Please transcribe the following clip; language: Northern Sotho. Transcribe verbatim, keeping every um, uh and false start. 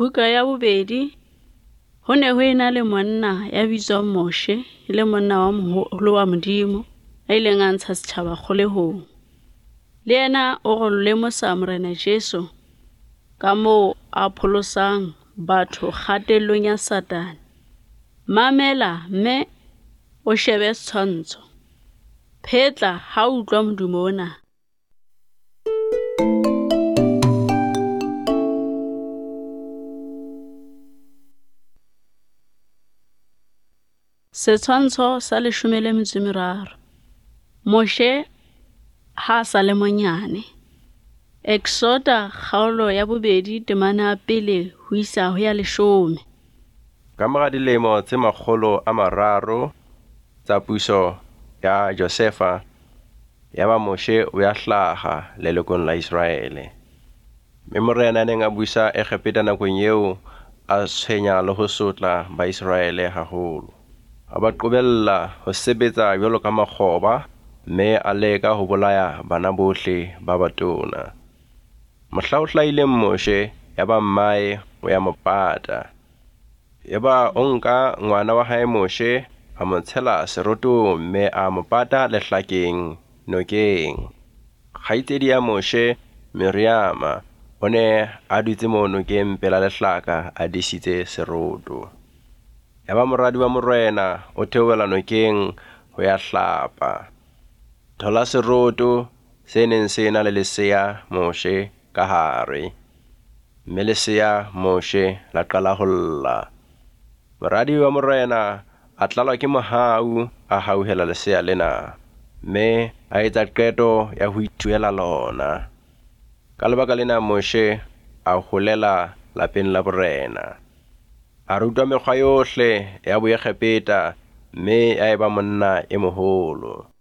Buka ya bobedi, ho ne ho ena le monna ya bitswang Moshe, le monna wa moholo wa Modimo, a ileng a ntsha setjhaba kgolehong. Le yena o go lemosa Morena Jesu ka moo a pholosang batho kgatellong ya Satane. Mamela mme o shebe setshwantsho. Phetla ha o utlwa modumo ona. Setshwantsho sa leshome le metso e meraro. Moshe ha sa le monyane. Exoda kgaolo ya bobedi temana ya pele ho isa ho ya leshome. Ka mora dilemo tse makgolo a mararo tsa puso ya Josefa, yaba Moshe o ya hlaha lelokong la Israele. Mme morena a neng a busa Egepeta nakong eo a tshwenya le ho sotla ba Israele haholo. A ba qobella ho sebetsa jwalo ka makgoba, mme a leka ho bolaya bana bohle ba batona. Mohla o hlahileng Moshe, yaba mmae o ya mo pata. Yaba o nka ngwana wa hae Moshe a mo tshela serotong, mme a mo pata lehlakeng nokeng. Kgaitsedi ya Moshe, Miriama, o ne a dutse moo nokeng pela lehlaka a disitse seroto. Yaba moradi wa morena o theohela nokeng ho ya hlapa. Thola seroto se neng se na le lesea Moshe ka hare, mme lesea Moshe la qala ho lla. Moradi wa morena a tlalwa ke mohau a hauhela lesea lena, mme a etsa qeto ya ho ithuela lona. Ka lebaka lena Moshe a holela lapeng la borena. A rutwa mekgwa yohle ya boEgepeta, mme a eba monna e moholo.